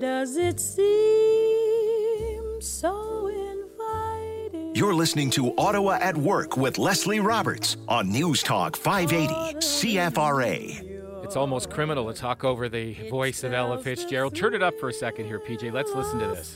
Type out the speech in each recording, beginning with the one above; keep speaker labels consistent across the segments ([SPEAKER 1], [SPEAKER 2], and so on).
[SPEAKER 1] does it seem so inviting?
[SPEAKER 2] You're listening to Ottawa at Work with Leslie Roberts on News Talk 580 CFRA.
[SPEAKER 3] It's almost criminal to talk over the voice of Ella Fitzgerald. Turn it up for a second here, PJ. Let's listen to this.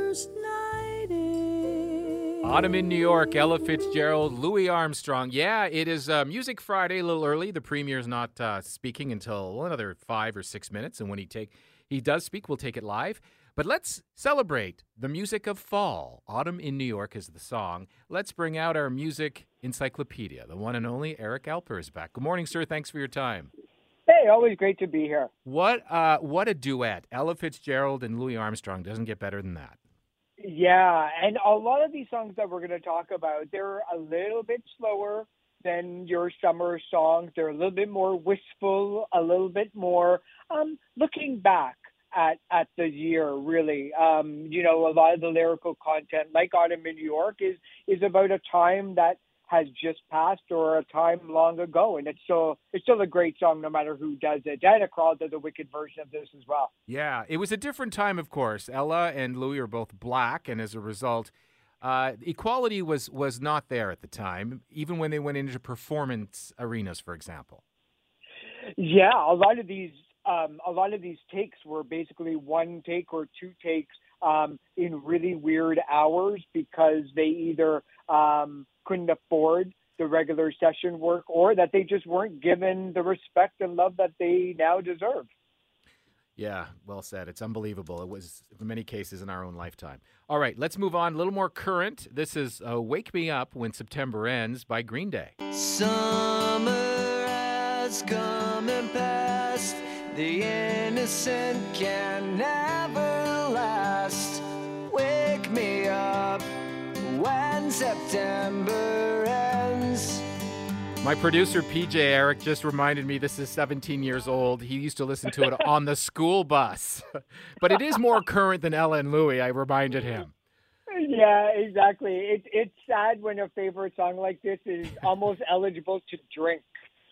[SPEAKER 3] Autumn in New York, Ella Fitzgerald, Louis Armstrong. Yeah, it is Music Friday, a little early. The premier's not speaking until another 5 or 6 minutes, and when he does speak, we'll take it live. But let's celebrate the music of fall. Autumn in New York is the song. Let's bring out our music encyclopedia. The one and only Eric Alper is back. Good morning, sir. Thanks for your time.
[SPEAKER 4] Hey, always great to be here.
[SPEAKER 3] What a duet. Ella Fitzgerald and Louis Armstrong. Doesn't get better than that.
[SPEAKER 4] Yeah, and a lot of these songs that we're going to talk about, they're a little bit slower than your summer songs. They're a little bit more wistful, a little bit more looking back at the year, really. A lot of the lyrical content, like Autumn in New York, is about a time that has just passed or a time long ago, and it's still a great song no matter who does it. Diana Krall did the Wicked version of this as well.
[SPEAKER 3] Yeah, it was a different time, of course. Ella and Louis are both black, and as a result, equality was not there at the time, even when they went into performance arenas, for example.
[SPEAKER 4] Yeah, a lot of these takes were basically one take or two takes in really weird hours because they either couldn't afford the regular session work or that they just weren't given the respect and love that they now deserve.
[SPEAKER 3] Yeah, well said. It's unbelievable. It was, in many cases, in our own lifetime. All right, let's move on. A little more current. This is Wake Me Up When September Ends by Green Day.
[SPEAKER 5] Summer has come and passed. The innocent can never last. Wake me up when September ends.
[SPEAKER 3] My producer, PJ Eric, just reminded me this is 17 years old. He used to listen to it on the school bus. But it is more current than Ella and Louis, I reminded him.
[SPEAKER 4] Yeah, exactly. It's sad when a favorite song like this is almost eligible to drink.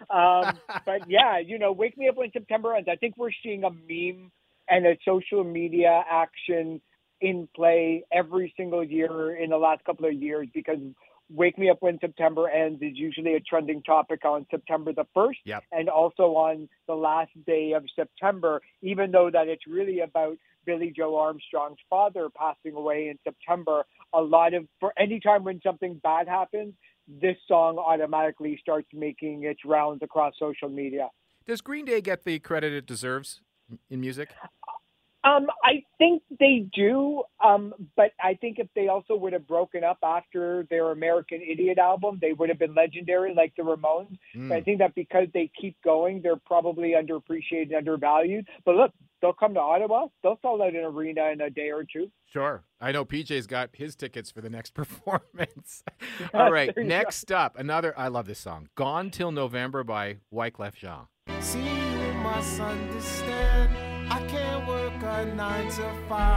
[SPEAKER 4] But yeah, Wake Me Up When September Ends. I think we're seeing a meme and a social media action in play every single year in the last couple of years because Wake Me Up When September Ends is usually a trending topic on September the 1st
[SPEAKER 3] Yep.
[SPEAKER 4] and also on the last day of September, even though that it's really about Billy Joe Armstrong's father passing away in September. For any time when something bad happens, this song automatically starts making its rounds across social media.
[SPEAKER 3] Does Green Day get the credit it deserves in music?
[SPEAKER 4] I think they do, but I think if they also would have broken up after their American Idiot album, they would have been legendary like the Ramones. But I think that because they keep going, they're probably underappreciated and undervalued. But look, they'll come to Ottawa. They'll sell out an arena in a day or two.
[SPEAKER 3] Sure. I know PJ's got his tickets for the next performance. All right, next up, I love this song, Gone Till November by Wyclef Jean.
[SPEAKER 6] See, you must understand, I can't work a 9 to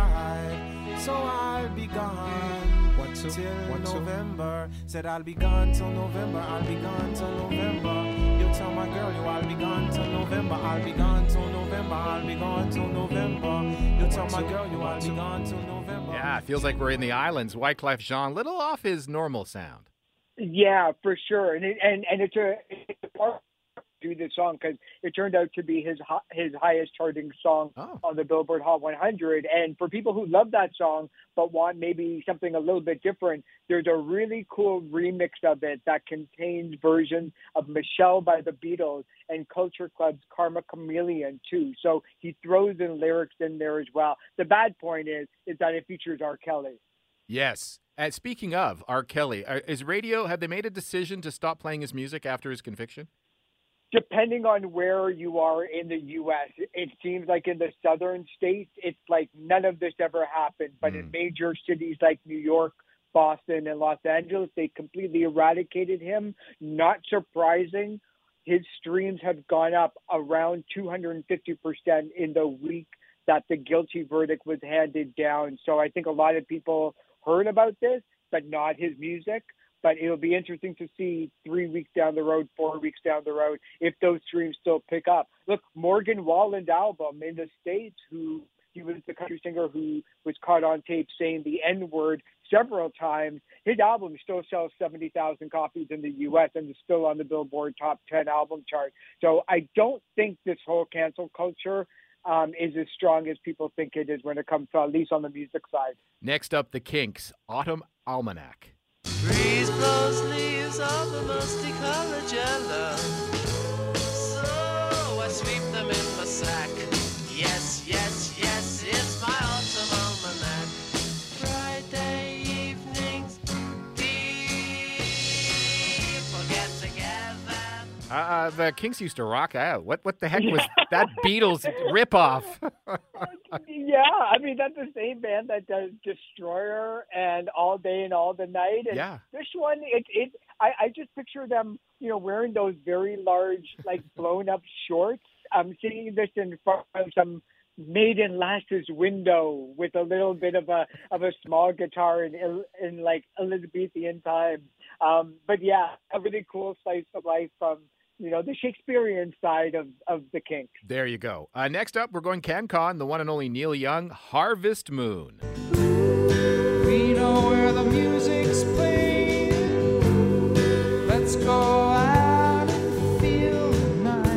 [SPEAKER 6] 5, so I'll be gone till November. Said I'll be gone till November, I'll be gone till November. You tell my girl I'll be gone till November, I'll be gone till November, I'll be gone till November. You tell my girl I'll be gone till November.
[SPEAKER 3] Yeah, it feels like we're in the islands. Wyclef Jean, little off his normal sound.
[SPEAKER 4] Yeah, for sure, and it's a part do this song because it turned out to be his highest charting song on the Billboard Hot 100. And for people who love that song but want maybe something a little bit different, there's a really cool remix of it that contains versions of Michelle by the Beatles and Culture Club's Karma Chameleon too. So he throws in lyrics in there as well. The bad point is that it features R. Kelly.
[SPEAKER 3] Yes. And speaking of R. Kelly, have they made a decision to stop playing his music after his conviction?
[SPEAKER 4] Depending on where you are in the U.S., it seems like in the southern states, it's like none of this ever happened. But in major cities like New York, Boston, and Los Angeles, they completely eradicated him. Not surprising. His streams have gone up around 250% in the week that the guilty verdict was handed down. So I think a lot of people heard about this, but not his music. But it'll be interesting to see 3 weeks down the road, 4 weeks down the road, if those streams still pick up. Look, Morgan Wallen's album in the States, who he was the country singer who was caught on tape saying the N-word several times. His album still sells 70,000 copies in the U.S. and is still on the Billboard Top 10 album chart. So I don't think this whole cancel culture is as strong as people think it is when it comes to, at least on the music side.
[SPEAKER 3] Next up, the Kinks, Autumn Almanac.
[SPEAKER 5] Breeze blows leaves of the musty colored yellow. So I sweep them in my sack. Yes, yes, yes, it's my autumn almanac. Friday evenings, people get together.
[SPEAKER 3] The Kinks used to rock out. What the heck was that Beatles ripoff?
[SPEAKER 4] Yeah, I mean, that's the same band that does Destroyer and All Day and All the Night. And
[SPEAKER 3] Yeah.
[SPEAKER 4] this one, I just picture them, wearing those very large, like, blown-up shorts. I'm seeing this in front of some maiden lass's window with a little bit of a small guitar in like Elizabethan times. But yeah, a really cool slice of life from the Shakespearean side of the Kinks.
[SPEAKER 3] There you go. Next up, we're going CanCon, the one and only Neil Young, Harvest Moon.
[SPEAKER 7] We know where the music's playing. Let's go out and feel the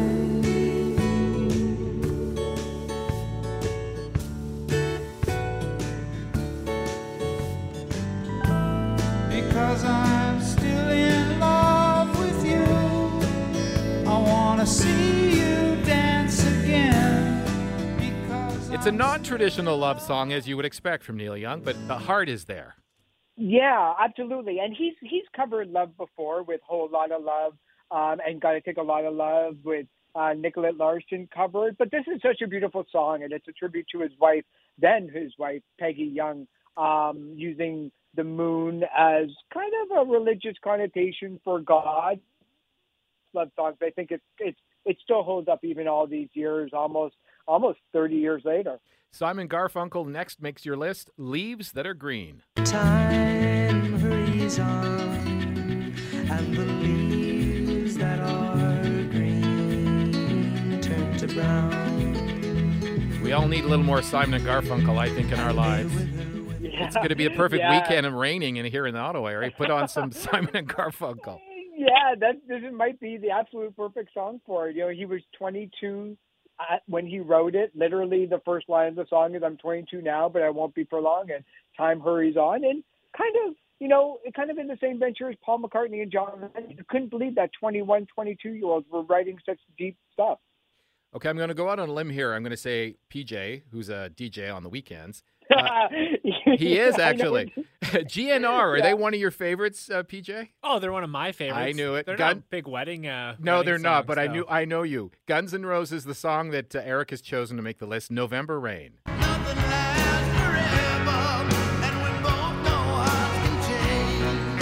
[SPEAKER 7] night. Because I'm still in love with you. I want to see you dance again.
[SPEAKER 3] It's a non-traditional love song, as you would expect from Neil Young, but the heart is there.
[SPEAKER 4] Yeah, absolutely. And he's covered Love before with Whole Lotta Love, and Gotta Take a Lot of Love with Nicolette Larson covered. But this is such a beautiful song, and it's a tribute to his wife, Peggy Young, using the moon as kind of a religious connotation for God. Love songs. I think it still holds up even all these years, almost 30 years later.
[SPEAKER 3] Simon Garfunkel next makes your list, Leaves That Are Green.
[SPEAKER 5] Time hurries on, and the leaves that are green turn to brown.
[SPEAKER 3] We all need a little more Simon and Garfunkel, I think, in our lives.
[SPEAKER 4] Yeah.
[SPEAKER 3] It's going to be a perfect
[SPEAKER 4] Yeah.
[SPEAKER 3] weekend and raining here in the Ottawa area. Put on some Simon and Garfunkel.
[SPEAKER 4] Yeah, this might be the absolute perfect song for it. He was 22 when he wrote it. Literally, the first line of the song is, "I'm 22 now, but I won't be for long," and time hurries on. And kind of in the same venture as Paul McCartney and John Lennon. You couldn't believe that 21, 22-year-olds were writing such deep stuff.
[SPEAKER 3] Okay, I'm going to go out on a limb here. I'm going to say PJ, who's a DJ on the weekends. He is, actually. GNR, are they one of your favorites, PJ?
[SPEAKER 8] Oh, they're one of my favorites.
[SPEAKER 3] I knew it.
[SPEAKER 8] They're not big wedding.
[SPEAKER 3] No, they're not,
[SPEAKER 8] songs,
[SPEAKER 3] but
[SPEAKER 8] so.
[SPEAKER 3] I know you. Guns N' Roses, the song that Eric has chosen to make the list, November Rain.
[SPEAKER 5] Nothing lasts forever, and we both know hearts can change.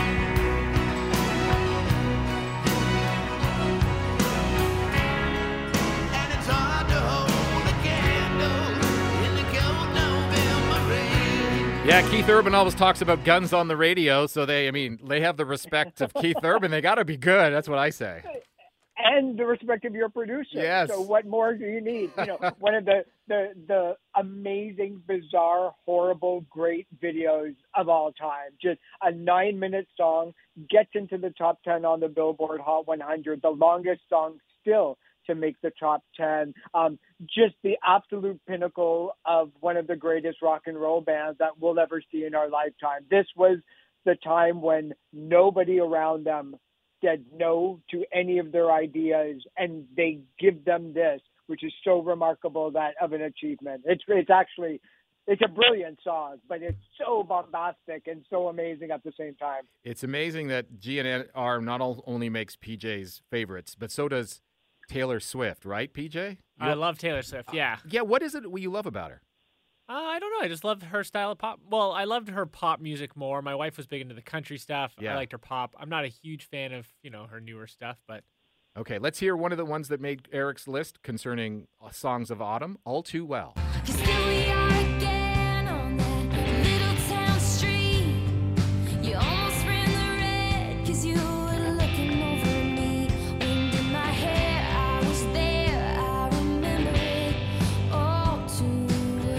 [SPEAKER 5] And it's hard to hold a candle in the cold November rain.
[SPEAKER 3] Yeah, Keith Urban always talks about guns on the radio, so they have the respect of Keith Urban. They got to be good. That's what I say.
[SPEAKER 4] And the respect of your producer.
[SPEAKER 3] Yes.
[SPEAKER 4] So what more do you need? One of the amazing, bizarre, horrible, great videos of all time. Just a 9-minute song gets into the top 10 on the Billboard Hot 100. The longest song still to make the top 10. Just the absolute pinnacle of one of the greatest rock and roll bands that we'll ever see in our lifetime. This was the time when nobody around them said no to any of their ideas, and they give them this, which is so remarkable of an achievement. It's a brilliant song, but it's so bombastic and so amazing at the same time.
[SPEAKER 3] It's amazing that GNR not only makes PJ's favorites, but so does Taylor Swift, right, PJ?
[SPEAKER 8] I love Taylor Swift, yeah.
[SPEAKER 3] Yeah, what is it you love about her?
[SPEAKER 8] I don't know. I just loved her style of pop. Well, I loved her pop music more. My wife was big into the country stuff.
[SPEAKER 3] Yeah.
[SPEAKER 8] I liked her pop. I'm not a huge fan of, her newer stuff, but...
[SPEAKER 3] Okay, let's hear one of the ones that made Eric's list concerning songs of autumn, All Too Well.
[SPEAKER 1] Still we are again on that little town street. You almost ran the red 'cause you were looking over me. Wind in my hair, I was there, I remember it all too well.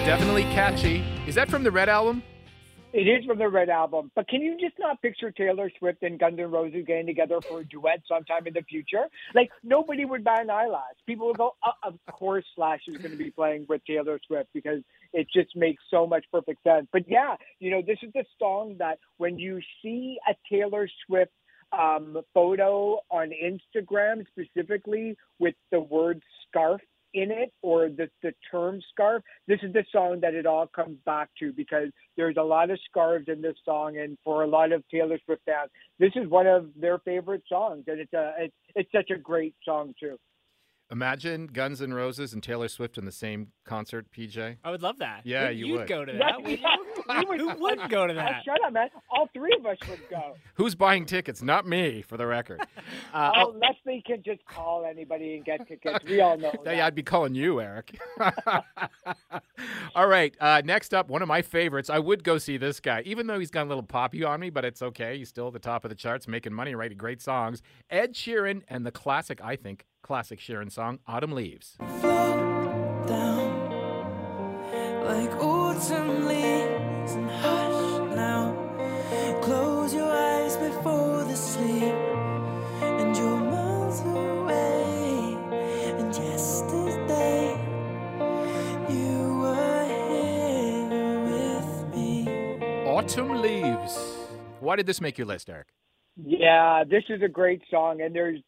[SPEAKER 3] definitely catchy. Is that from the Red Album?
[SPEAKER 4] It is from the Red Album, but can you just not picture Taylor Swift and Guns N' Roses getting together for a duet sometime in the future? Like, nobody would bat an eyelash. People would go, of course Slash is going to be playing with Taylor Swift because it just makes so much perfect sense. But yeah, this is the song that when you see a Taylor Swift photo on Instagram specifically with the word scarf in it or the term scarf, this is the song that it all comes back to because there's a lot of scarves in this song, and for a lot of Taylor Swift fans, this is one of their favorite songs, and it's such a great song too.
[SPEAKER 3] Imagine Guns N' Roses and Taylor Swift in the same concert, PJ.
[SPEAKER 8] I would love that.
[SPEAKER 3] Yeah, you would.
[SPEAKER 8] You'd go to that. Who wouldn't go to that?
[SPEAKER 4] Shut up, man. All three of us would go.
[SPEAKER 3] Who's buying tickets? Not me, for the record.
[SPEAKER 4] Leslie can just call anybody and get tickets. We all know that.
[SPEAKER 3] Yeah, I'd be calling you, Eric. All right, next up, one of my favorites. I would go see this guy, even though he's got a little poppy on me, but it's okay. He's still at the top of the charts, making money, writing great songs. Ed Sheeran and the classic Sheeran song, Autumn Leaves.
[SPEAKER 9] Float down like autumn leaves and hush now. Close your eyes before the sleep, and you're miles away. And yesterday you were here with me.
[SPEAKER 3] Autumn Leaves. Why did this make your list, Eric?
[SPEAKER 4] Yeah, this is a great song, and there's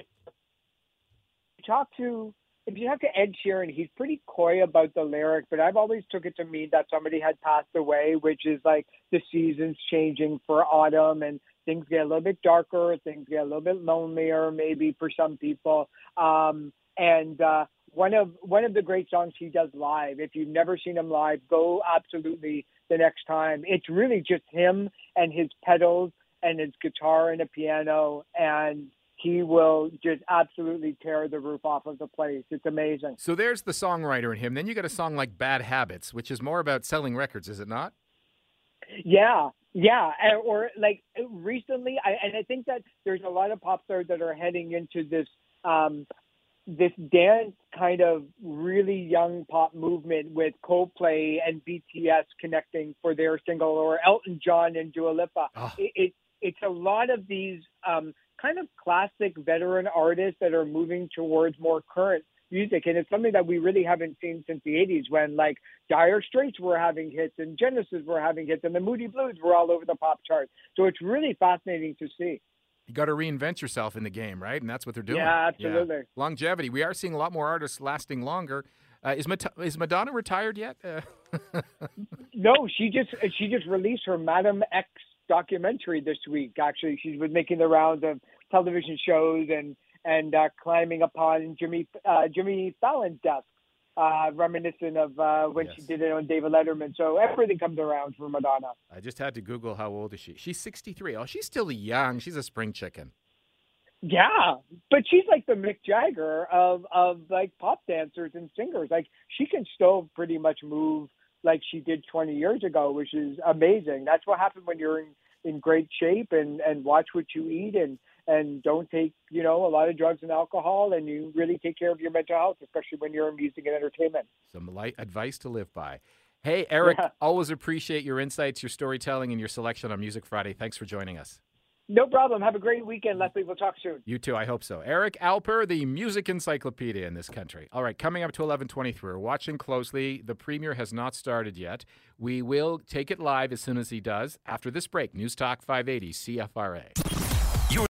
[SPEAKER 4] if you talk to Ed Sheeran, he's pretty coy about the lyric, but I've always took it to mean that somebody had passed away, which is like the seasons changing for autumn and things get a little bit darker, things get a little bit lonelier maybe for some people. And one of the great songs he does live, if you've never seen him live, go absolutely the next time. It's really just him and his pedals and his guitar and a piano, and he will just absolutely tear the roof off of the place. It's amazing.
[SPEAKER 3] So there's the songwriter in him. Then you got a song like Bad Habits, which is more about selling records, is it not?
[SPEAKER 4] Yeah. Or like recently, I think that there's a lot of pop stars that are heading into this this dance kind of really young pop movement with Coldplay and BTS connecting for their single, or Elton John and Dua Lipa.
[SPEAKER 3] Oh.
[SPEAKER 4] It's a lot of these kind of classic veteran artists that are moving towards more current music. And it's something that we really haven't seen since the 80s when like Dire Straits were having hits and Genesis were having hits and the Moody Blues were all over the pop chart. So it's really fascinating to see.
[SPEAKER 3] You got to reinvent yourself in the game, right? And that's what they're doing.
[SPEAKER 4] Yeah, absolutely.
[SPEAKER 3] Yeah. Longevity. We are seeing a lot more artists lasting longer. Is Madonna retired yet?
[SPEAKER 4] No, she just released her Madam X documentary this week. Actually, she's been making the rounds of television shows and climbing upon Jimmy Fallon's desk, reminiscent of when she did it on David Letterman. So everything comes around for Madonna.
[SPEAKER 3] I just had to Google how old is she. She's 63. Oh, she's still young. She's a spring chicken.
[SPEAKER 4] Yeah, but she's like the Mick Jagger of like pop dancers and singers. Like she can still pretty much move like she did 20 years ago, which is amazing. That's what happens when you're in great shape and watch what you eat and don't take, a lot of drugs and alcohol, and you really take care of your mental health, especially when you're in music and entertainment.
[SPEAKER 3] Some light advice to live by. Hey, Eric, always appreciate your insights, your storytelling, and your selection on Music Friday. Thanks for joining us.
[SPEAKER 4] No problem. Have a great weekend, Leslie. We'll talk soon.
[SPEAKER 3] You too. I hope so. Eric Alper, the music encyclopedia in this country. All right, coming up to 11:23. We're watching closely. The premier has not started yet. We will take it live as soon as he does. After this break, News Talk 580 CFRA.